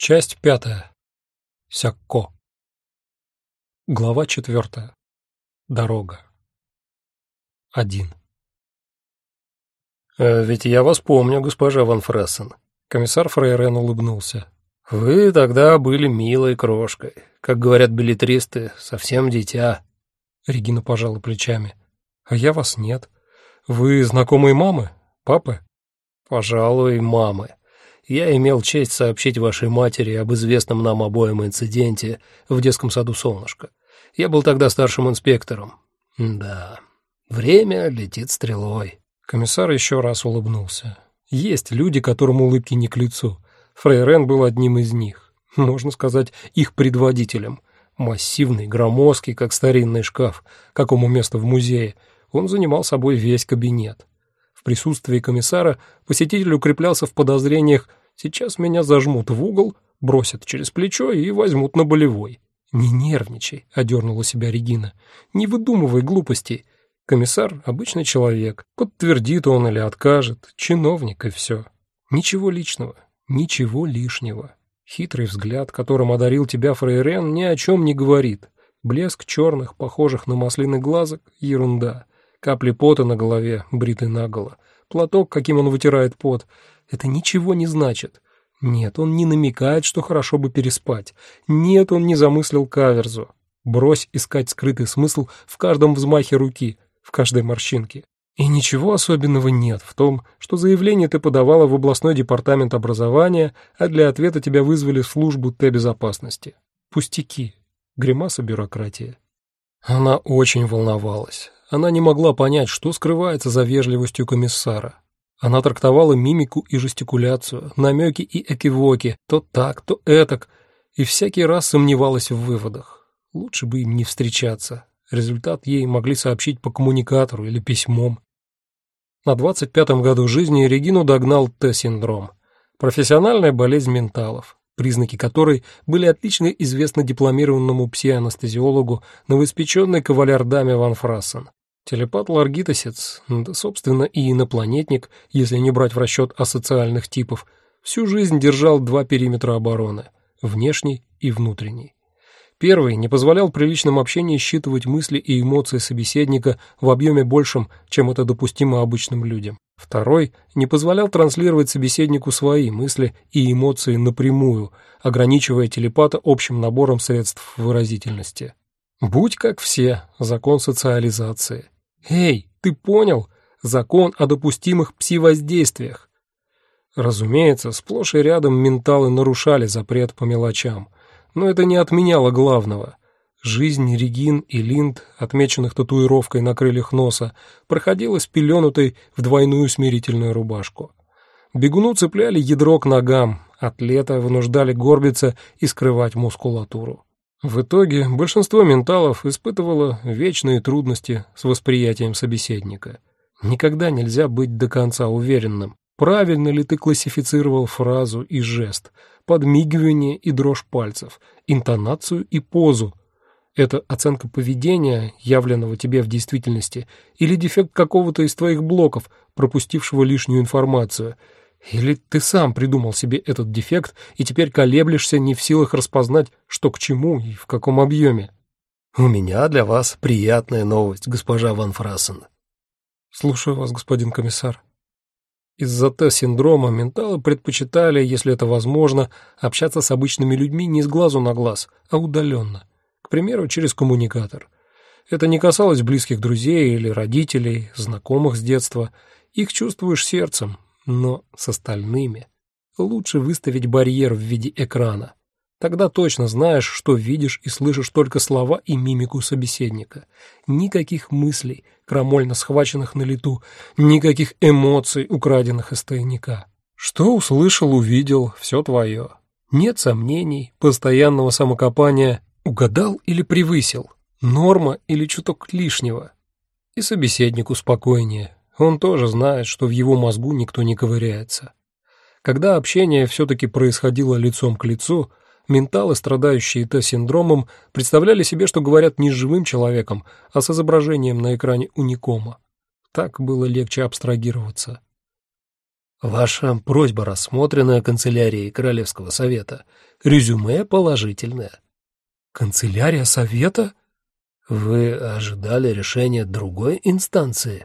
Часть 5. Сякко. Глава 4. Дорога. 1. «Ведь я вас помню, госпожа Ван Фрессен». Комиссар Фрейрен улыбнулся. «Вы тогда были милой крошкой. Как говорят беллетристы, совсем дитя». Регина пожала плечами. «А я вас нет. Вы знакомые мамы? Папы?» «Пожалуй, мамы. Я имел честь сообщить вашей матери об известном нам обоим инциденте в детском саду «Солнышко». Я был тогда старшим инспектором. Да, время летит стрелой». Комиссар еще раз улыбнулся. Есть люди, которым улыбки не к лицу. Фрейрен был одним из них. Можно сказать, их предводителем. Массивный, громоздкий, как старинный шкаф, какому место в музее. Он занимал собой весь кабинет. В присутствии комиссара посетитель укреплялся в подозрениях: сейчас меня зажмут в угол, бросят через плечо и возьмут на болевой. «Не нервничай», — одернула себя Регина. «Не выдумывай глупостей. Комиссар — обычный человек. Подтвердит он или откажет. Чиновник и все. Ничего личного, ничего лишнего. Хитрый взгляд, которым одарил тебя Фрейрен, ни о чем не говорит. Блеск черных, похожих на маслины глазок — ерунда. Капли пота на голове, бритый наголо. Платок, каким он вытирает пот — это ничего не значит. Нет, он не намекает, что хорошо бы переспать. Нет, он не замыслил каверзу. Брось искать скрытый смысл в каждом взмахе руки, в каждой морщинке. И ничего особенного нет в том, что заявление ты подавала в областной департамент образования, а для ответа тебя вызвали в службу Т-безопасности. Пустяки. Гримаса бюрократии. Она очень волновалась. Она не могла понять, что скрывается за вежливостью комиссара. Она трактовала мимику и жестикуляцию, намеки и экивоки, то так, то этак, и всякий раз сомневалась в выводах. Лучше бы им не встречаться. Результат ей могли сообщить по коммуникатору или письмом. На 25-м году жизни Регину догнал Т-синдром. Профессиональная болезнь менталов, признаки которой были отлично известны дипломированному психоанестезиологу новоиспеченной кавалер-даме Ван Фрессен. Телепат-ларгитосец, да, собственно, и инопланетник, если не брать в расчет асоциальных типов, всю жизнь держал два периметра обороны – внешний и внутренний. Первый не позволял при личном общении считывать мысли и эмоции собеседника в объеме большем, чем это допустимо обычным людям. Второй не позволял транслировать собеседнику свои мысли и эмоции напрямую, ограничивая телепата общим набором средств выразительности. Будь как все, закон социализации. Эй, ты понял? Закон о допустимых пси-воздействиях. Разумеется, сплошь и рядом менталы нарушали запрет по мелочам, но это не отменяло главного. Жизнь Регин и Линд, отмеченных татуировкой на крыльях носа, проходила спеленутой в двойную смирительную рубашку. Бегуну цепляли ядро к ногам, атлета вынуждали горбиться и скрывать мускулатуру. В итоге большинство менталов испытывало вечные трудности с восприятием собеседника. Никогда нельзя быть до конца уверенным, правильно ли ты классифицировал фразу и жест, подмигивание и дрожь пальцев, интонацию и позу. Это оценка поведения, явленного тебе в действительности, или дефект какого-то из твоих блоков, пропустившего лишнюю информацию. Или ты сам придумал себе этот дефект и теперь колеблешься, не в силах распознать, что к чему и в каком объеме. «У меня для вас приятная новость, госпожа Ван Фрессен». «Слушаю вас, господин комиссар». Из-за Т-синдрома менталы предпочитали, если это возможно, общаться с обычными людьми не с глазу на глаз, а удаленно. К примеру, через коммуникатор. Это не касалось близких друзей или родителей, знакомых с детства. Их чувствуешь сердцем. Но с остальными лучше выставить барьер в виде экрана. Тогда точно знаешь, что видишь и слышишь только слова и мимику собеседника. Никаких мыслей, крамольно схваченных на лету, никаких эмоций, украденных из тайника. Что услышал, увидел, все твое. Нет сомнений, постоянного самокопания, угадал или превысил, норма или чуток лишнего. И собеседнику спокойнее. Он тоже знает, что в его мозгу никто не ковыряется. Когда общение все-таки происходило лицом к лицу, менталы, страдающие Т-синдромом, представляли себе, что говорят не с живым человеком, а с изображением на экране уникома. Так было легче абстрагироваться. Ваша просьба рассмотрена канцелярией Королевского совета. Резюме положительное. Канцелярия совета? Вы ожидали решения другой инстанции?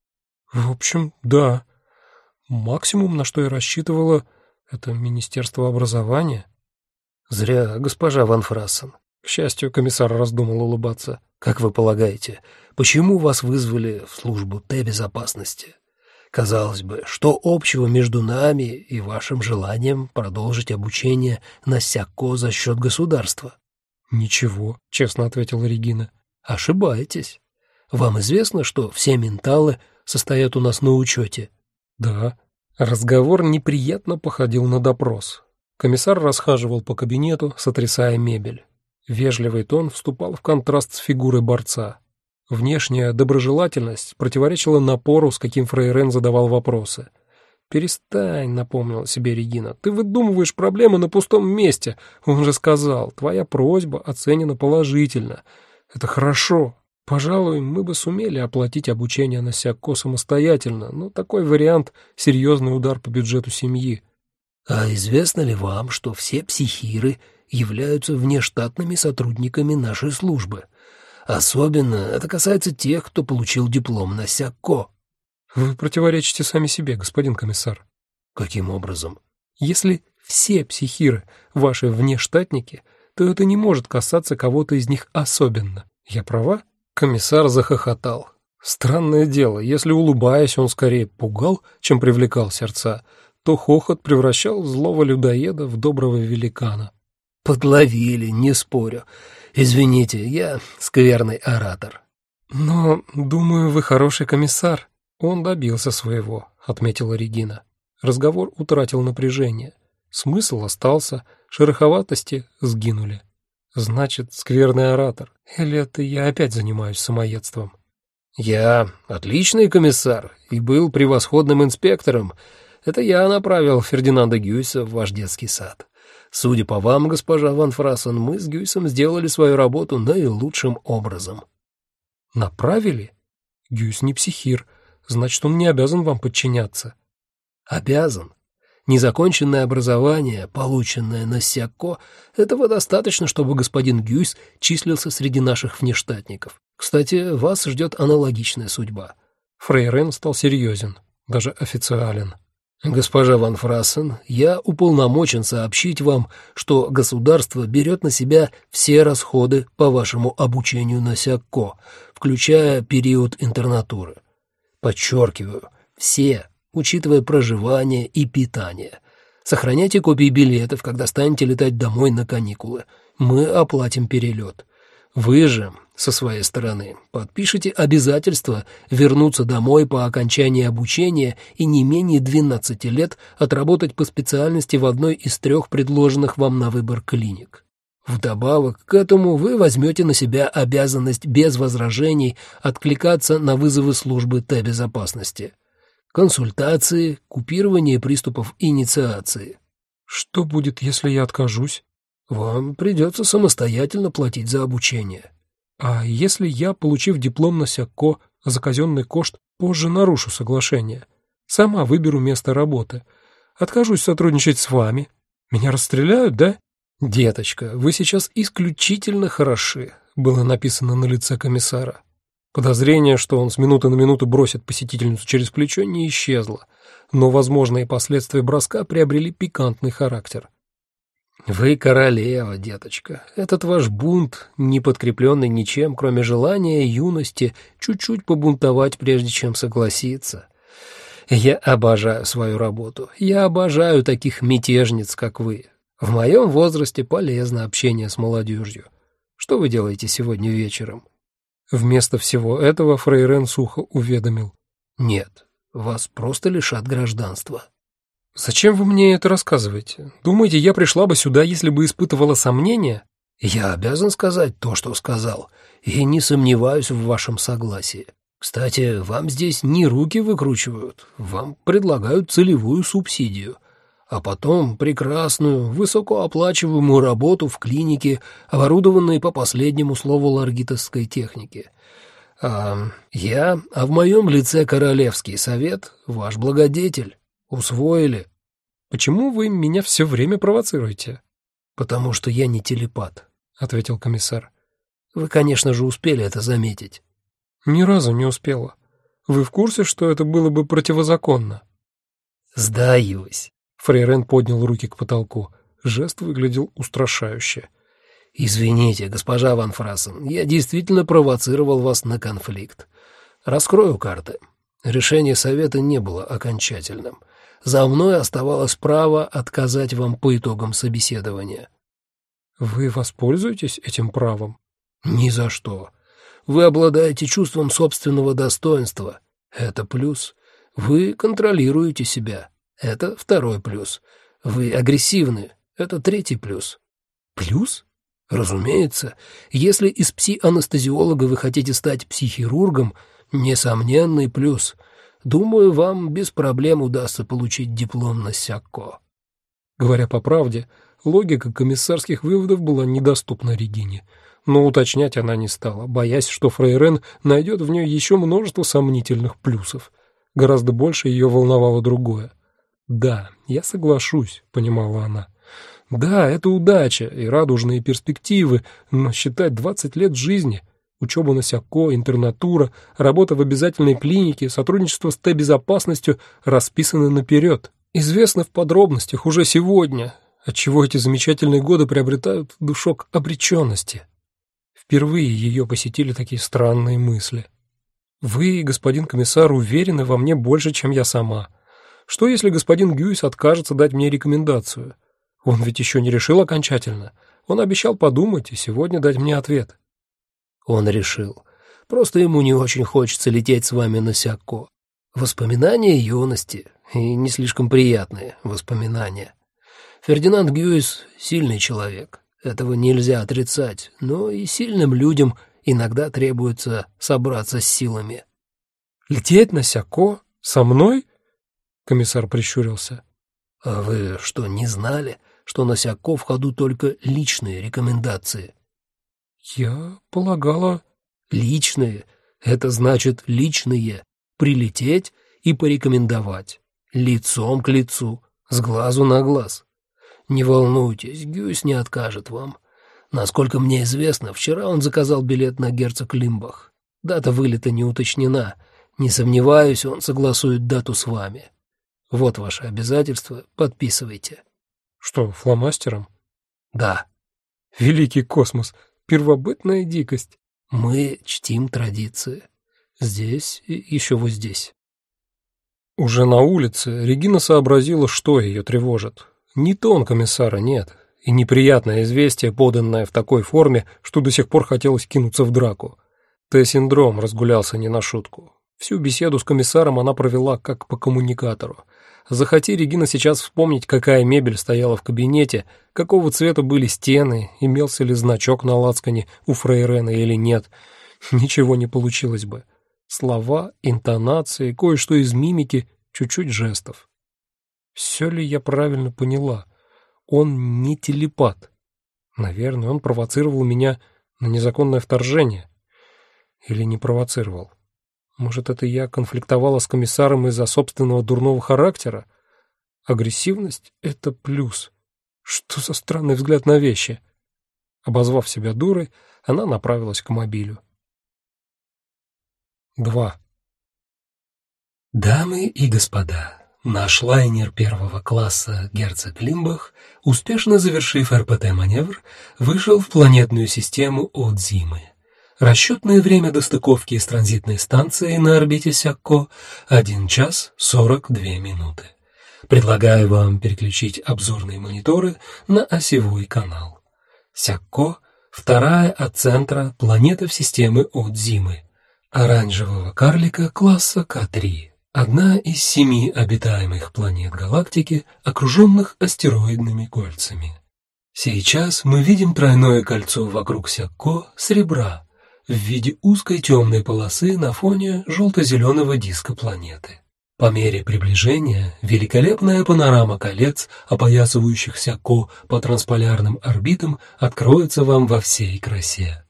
В общем, да. Максимум, на что я рассчитывала, это Министерство образования. Зря, госпожа Ван Фрассен. К счастью, комиссар раздумал улыбаться. Как вы полагаете, почему вас вызвали в службу Т-безопасности? Казалось бы, что общего между нами и вашим желанием продолжить обучение на СЯКО за счет государства? Ничего, честно ответила Регина. Ошибаетесь. Вам известно, что все менталы состоят у нас на учете? Да. Разговор неприятно походил на допрос. Комиссар расхаживал по кабинету, сотрясая мебель. Вежливый тон вступал в контраст с фигурой борца. Внешняя доброжелательность противоречила напору, с каким Фрейрен задавал вопросы. «Перестань», — напомнила себе Регина, — «ты выдумываешь проблемы на пустом месте. Он же сказал, твоя просьба оценена положительно. Это хорошо. Пожалуй, мы бы сумели оплатить обучение на СЯКО самостоятельно, но такой вариант — серьезный удар по бюджету семьи». «А известно ли вам, что все психиры являются внештатными сотрудниками нашей службы? Особенно это касается тех, кто получил диплом на СЯКО». «Вы противоречите сами себе, господин комиссар». «Каким образом?» «Если все психиры ваши внештатники, то это не может касаться кого-то из них особенно. Я права?» Комиссар захохотал. Странное дело, если, улыбаясь, он скорее пугал, чем привлекал сердца, то хохот превращал злого людоеда в доброго великана. «Подловили, не спорю. Извините, я скверный оратор». «Но, думаю, вы хороший комиссар». «Он добился своего», — отметила Регина. Разговор утратил напряжение. Смысл остался, шероховатости сгинули. «Значит, скверный оратор. Или это я опять занимаюсь самоедством?» «Я отличный комиссар и был превосходным инспектором. Это я направил Фердинанда Гюйса в ваш детский сад. Судя по вам, госпожа Ван Фрассен, мы с Гюйсом сделали свою работу наилучшим образом». «Направили? Гюйс не психир. Значит, он не обязан вам подчиняться». «Обязан. Незаконченное образование, полученное на СЯКО, этого достаточно, чтобы господин Гюйс числился среди наших внештатников. Кстати, вас ждет аналогичная судьба». Фрейрен стал серьезен, даже официален. «Госпожа Ван Фрассен, я уполномочен сообщить вам, что государство берет на себя все расходы по вашему обучению на СЯКО, включая период интернатуры. Подчеркиваю, все, учитывая проживание и питание. Сохраняйте копии билетов, когда станете летать домой на каникулы. Мы оплатим перелет. Вы же, со своей стороны, подпишите обязательство вернуться домой по окончании обучения и не менее 12 лет отработать по специальности в одной из 3 предложенных вам на выбор клиник. Вдобавок к этому вы возьмете на себя обязанность без возражений откликаться на вызовы службы Т-безопасности. Консультации, купирование приступов инициации». «Что будет, если я откажусь?» «Вам придется самостоятельно платить за обучение». «А если я, получив диплом на СЯКО за казенный кошт, позже нарушу соглашение? Сама выберу место работы. Откажусь сотрудничать с вами. Меня расстреляют, да?» «Деточка, вы сейчас исключительно хороши», — было написано на лице комиссара. Подозрение, что он с минуты на минуту бросит посетительницу через плечо, не исчезло, но возможные последствия броска приобрели пикантный характер. «Вы королева, деточка. Этот ваш бунт, не подкрепленный ничем, кроме желания юности, чуть-чуть побунтовать, прежде чем согласиться. Я обожаю свою работу. Я обожаю таких мятежниц, как вы. В моем возрасте полезно общение с молодежью. Что вы делаете сегодня вечером?» Вместо всего этого Фрейрен сухо уведомил. «Нет, вас просто лишат гражданства». «Зачем вы мне это рассказываете? Думаете, я пришла бы сюда, если бы испытывала сомнения?» «Я обязан сказать то, что сказал, и не сомневаюсь в вашем согласии. Кстати, вам здесь не руки выкручивают, вам предлагают целевую субсидию, а потом прекрасную, высокооплачиваемую работу в клинике, оборудованной по последнему слову ларгитовской техники. А в моем лице Королевский совет, ваш благодетель. Усвоили? Почему вы меня все время провоцируете? Потому что я не телепат, ответил комиссар. Вы, конечно же, успели это заметить. Ни разу не успела. Вы в курсе, что это было бы противозаконно? Сдаюсь. Фрейрен поднял руки к потолку. Жест выглядел устрашающе. Извините, госпожа Ван Фрассен, я действительно провоцировал вас на конфликт. Раскрою карты. Решение совета не было окончательным. За мной оставалось право отказать вам по итогам собеседования. Вы воспользуетесь этим правом? Ни за что. Вы обладаете чувством собственного достоинства. Это плюс. Вы контролируете себя. Это второй плюс. Вы агрессивны. Это третий плюс. Плюс? Разумеется. Если из пси-анестезиолога вы хотите стать психирургом, несомненный плюс. Думаю, вам без проблем удастся получить диплом на Сякко. Говоря по правде, логика комиссарских выводов была недоступна Регине, но уточнять она не стала, боясь, что Фрейрен найдет в ней еще множество сомнительных плюсов. Гораздо больше ее волновало другое. «Да, я соглашусь», — понимала она. «Да, это удача и радужные перспективы, но считать 20 лет жизни, учеба на Сякко, интернатура, работа в обязательной клинике, сотрудничество с Т-безопасностью расписаны наперед. Известно в подробностях уже сегодня, отчего эти замечательные годы приобретают душок обреченности». Впервые ее посетили такие странные мысли. «Вы, господин комиссар, уверены во мне больше, чем я сама. Что, если господин Гюйс откажется дать мне рекомендацию? Он ведь еще не решил окончательно. Он обещал подумать и сегодня дать мне ответ». Он решил. Просто ему не очень хочется лететь с вами на Сякко. Воспоминания юности, и не слишком приятные воспоминания. Фердинанд Гюйс — сильный человек. Этого нельзя отрицать, но и сильным людям иногда требуется собраться с силами. «Лететь на Сякко? Со мной?» Комиссар прищурился. «А вы что, не знали, что на Сякко в ходу только личные рекомендации?» «Я полагала...» «Личные — это значит личные. Прилететь и порекомендовать. Лицом к лицу, с глазу на глаз. Не волнуйтесь, Гюйс не откажет вам. Насколько мне известно, вчера он заказал билет на Герцог Лимбах. Дата вылета не уточнена. Не сомневаюсь, он согласует дату с вами. Вот ваше обязательство, подписывайте». «Что, фломастером?» «Да». «Великий космос, первобытная дикость». «Мы чтим традиции. Здесь и еще вот здесь». Уже на улице Регина сообразила, что ее тревожит. Не тон комиссара, нет, и неприятное известие, поданное в такой форме, что до сих пор хотелось кинуться в драку. Т-синдром разгулялся не на шутку. Всю беседу с комиссаром она провела как по коммуникатору. Захоти Регина сейчас вспомнить, какая мебель стояла в кабинете, какого цвета были стены, имелся ли значок на лацкане у Фрейрена или нет, ничего не получилось бы. Слова, интонации, кое-что из мимики, чуть-чуть жестов. Все ли я правильно поняла? Он не телепат. Наверное, он провоцировал меня на незаконное вторжение. Или не провоцировал? Может, это я конфликтовала с комиссаром из-за собственного дурного характера? Агрессивность — это плюс. Что за странный взгляд на вещи? Обозвав себя дурой, она направилась к мобилю. 2. Дамы и господа, наш лайнер первого класса «Герцог Лимбах», успешно завершив РПТ-маневр, вышел в планетную систему Одзимы. Расчетное время до стыковки с транзитной станцией на орбите Сякко — 1 час 42 минуты. Предлагаю вам переключить обзорные мониторы на осевой канал. Сякко — вторая от центра планета в системе Одзимы, оранжевого карлика класса К3. Одна из 7 обитаемых планет галактики, окруженных астероидными кольцами. Сейчас мы видим тройное кольцо вокруг Сякко Сребра в виде узкой темной полосы на фоне желто-зеленого диска планеты. По мере приближения великолепная панорама колец, опоясывающих Сякко по трансполярным орбитам, откроется вам во всей красе.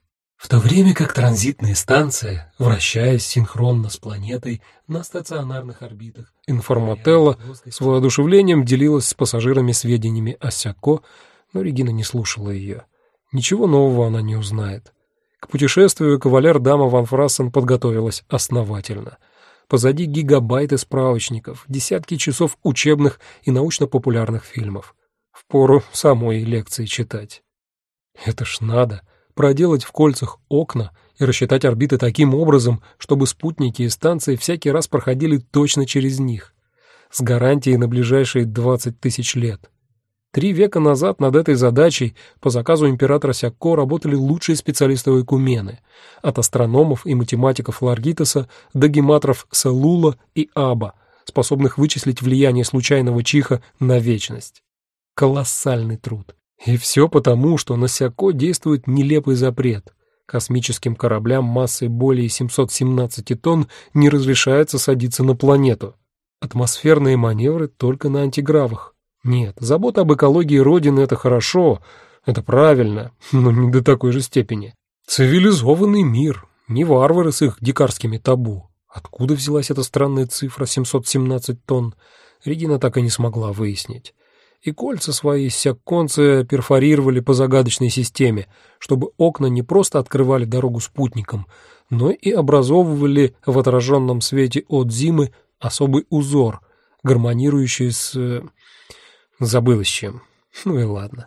В то время как транзитные станции, вращаясь синхронно с планетой на стационарных орбитах, Информателла с воодушевлением делилась с пассажирами сведениями о Сякко, но Регина не слушала ее. Ничего нового она не узнает. К путешествию кавалер-дама Ван Фрассен подготовилась основательно. Позади гигабайты справочников, десятки часов учебных и научно-популярных фильмов. Впору самой лекции читать. Это ж надо проделать в кольцах окна и рассчитать орбиты таким образом, чтобы спутники и станции всякий раз проходили точно через них, с гарантией на ближайшие 20 тысяч лет. 3 века назад над этой задачей по заказу императора Сякко работали лучшие специалисты Ойкумены, от астрономов и математиков Ларгитоса до гематров Селула и Аба, способных вычислить влияние случайного чиха на вечность. Колоссальный труд. И все потому, что на Сякко действует нелепый запрет. Космическим кораблям массой более 717 тонн не разрешается садиться на планету. Атмосферные маневры только на антигравах. Нет, забота об экологии Родины — это хорошо, это правильно, но не до такой же степени. Цивилизованный мир, не варвары с их дикарскими табу. Откуда взялась эта странная цифра 717 тонн, Регина так и не смогла выяснить. И кольца свои сякконцы перфорировали по загадочной системе, чтобы окна не просто открывали дорогу спутникам, но и образовывали в отраженном свете от Зимы особый узор, гармонирующий с... забылось чем. Ну и ладно.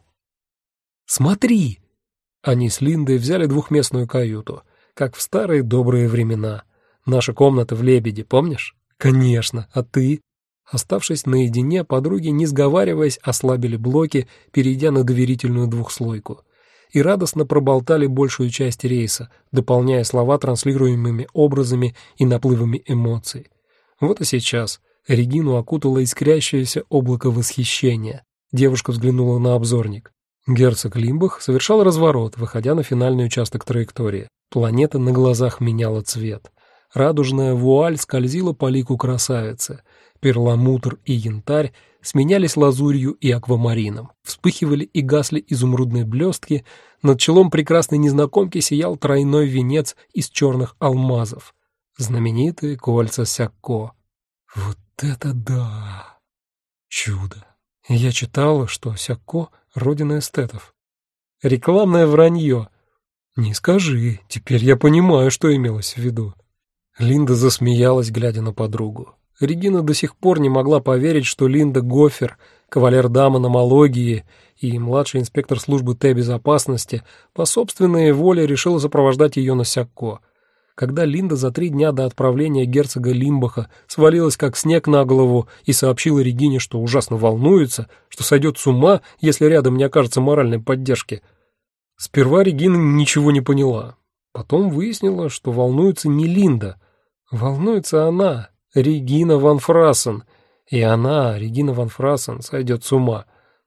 «Смотри!» Они с Линдой взяли двухместную каюту, как в старые добрые времена. Наша комната в «Лебеде», помнишь? «Конечно, а ты?» Оставшись наедине, подруги, не сговариваясь, ослабили блоки, перейдя на доверительную двухслойку, и радостно проболтали большую часть рейса, дополняя слова транслируемыми образами и наплывами эмоций. Вот и сейчас Регину окутало искрящееся облако восхищения. Девушка взглянула на обзорник. Герцог Лимбах совершал разворот, выходя на финальный участок траектории. Планета на глазах меняла цвет. Радужная вуаль скользила по лику красавицы. Перламутр и янтарь сменялись лазурью и аквамарином. Вспыхивали и гасли изумрудные блестки. Над челом прекрасной незнакомки сиял тройной венец из черных алмазов. Знаменитые кольца Сякко. Вот это да! Чудо! Я читала, что Сякко — родина эстетов. Рекламное вранье. Не скажи, теперь я понимаю, что имелось в виду. Линда засмеялась, глядя на подругу. Регина до сих пор не могла поверить, что Линда Гофер, кавалер-дама номологии и младший инспектор службы Т-безопасности по собственной воле решила сопровождать ее на Сякко. Когда Линда за 3 дня до отправления герцога Лимбаха свалилась как снег на голову и сообщила Регине, что ужасно волнуется, что сойдет с ума, если рядом не окажется моральной поддержки, сперва Регина ничего не поняла. Потом выяснила, что волнуется не Линда, волнуется она, Регина Ван Фрассен. И она, Регина Ван Фрассен, сойдет с ума.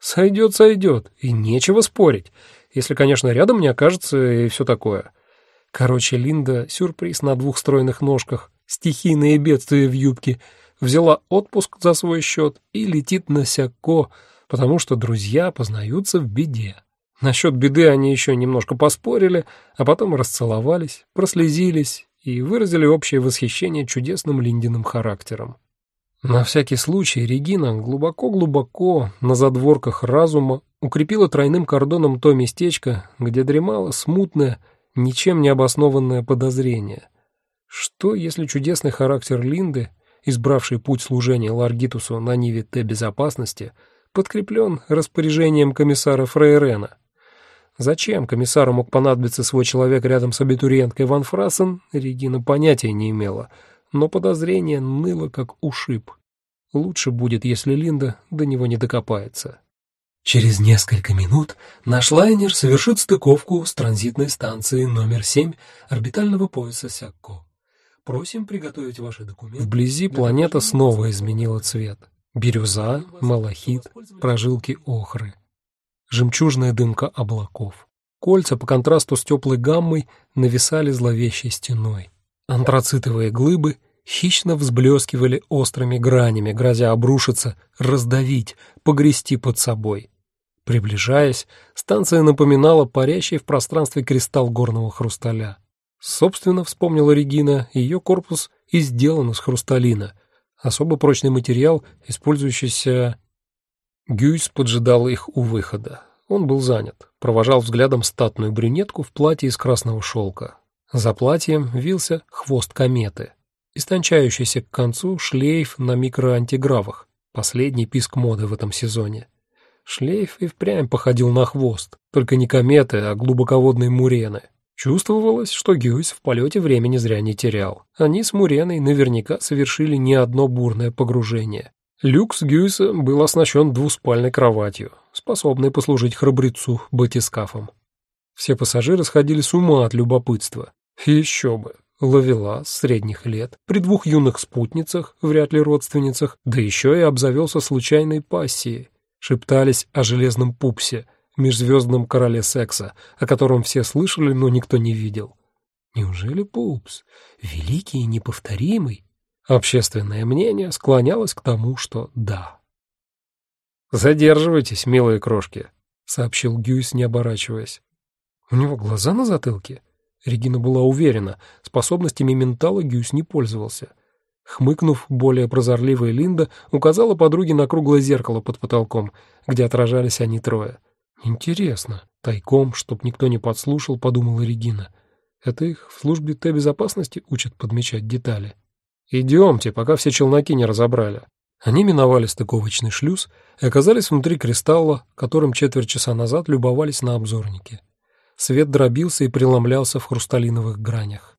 Сойдет, и нечего спорить, если, конечно, рядом не окажется и все такое. Короче, Линда, сюрприз на 2 стройных ножках, стихийные бедствия в юбке, взяла отпуск за свой счет и летит на Сякко, потому что друзья познаются в беде. Насчет беды они еще немножко поспорили, а потом расцеловались, прослезились и выразили общее восхищение чудесным Линдиным характером. На всякий случай Регина глубоко-глубоко на задворках разума укрепила тройным кордоном то местечко, где дремало смутное, ничем не обоснованное подозрение. Что, если чудесный характер Линды, избравший путь служения Ларгитусу на ниве Т-безопасности, подкреплен распоряжением комиссара Фрейрена? Зачем комиссару мог понадобиться свой человек рядом с абитуриенткой Ван Фрассен, Регина понятия не имела, но подозрение ныло как ушиб. Лучше будет, если Линда до него не докопается. Через несколько минут наш лайнер совершит стыковку с транзитной станцией номер 7 орбитального пояса Сякко. Просим приготовить ваши документы. Вблизи планета снова изменила цвет. Бирюза, малахит, прожилки охры. Жемчужная дымка облаков. Кольца по контрасту с теплой гаммой нависали зловещей стеной. Антрацитовые глыбы хищно взблескивали острыми гранями, грозя обрушиться, раздавить, погрести под собой. Приближаясь, станция напоминала парящий в пространстве кристалл горного хрусталя. Собственно, вспомнила Регина, ее корпус и сделан из хрусталина, особо прочный материал, использующийся... Гюйс поджидал их у выхода. Он был занят, провожал взглядом статную брюнетку в платье из красного шелка. За платьем вился хвост кометы, истончающийся к концу шлейф на микроантигравах, последний писк моды в этом сезоне. Шлейф и впрямь походил на хвост, только не кометы, а глубоководные мурены. Чувствовалось, что Гюйс в полете времени зря не терял. Они с Муреной наверняка совершили не одно бурное погружение. Люкс Гюйса был оснащен двуспальной кроватью, способной послужить храбрецу батискафом. Все пассажиры сходили с ума от любопытства. Еще бы. Ловелас средних лет, при двух юных спутницах, вряд ли родственницах, да еще и обзавелся случайной пассией. Шептались о железном пупсе, межзвездном короле секса, о котором все слышали, но никто не видел. Неужели пупс? Великий и неповторимый? Общественное мнение склонялось к тому, что да. «Задерживайтесь, милые крошки», — сообщил Гюйс, не оборачиваясь. У него глаза на затылке? Регина была уверена, способностями ментала Гюйс не пользовался. Хмыкнув, более прозорливая Линда указала подруге на круглое зеркало под потолком, где отражались они трое. «Интересно, тайком, чтоб никто не подслушал», — подумала Регина. «Это их в службе Т-безопасности учат подмечать детали». «Идемте, пока все челноки не разобрали». Они миновали стыковочный шлюз и оказались внутри кристалла, которым четверть часа назад любовались на обзорнике. Свет дробился и преломлялся в хрусталиновых гранях.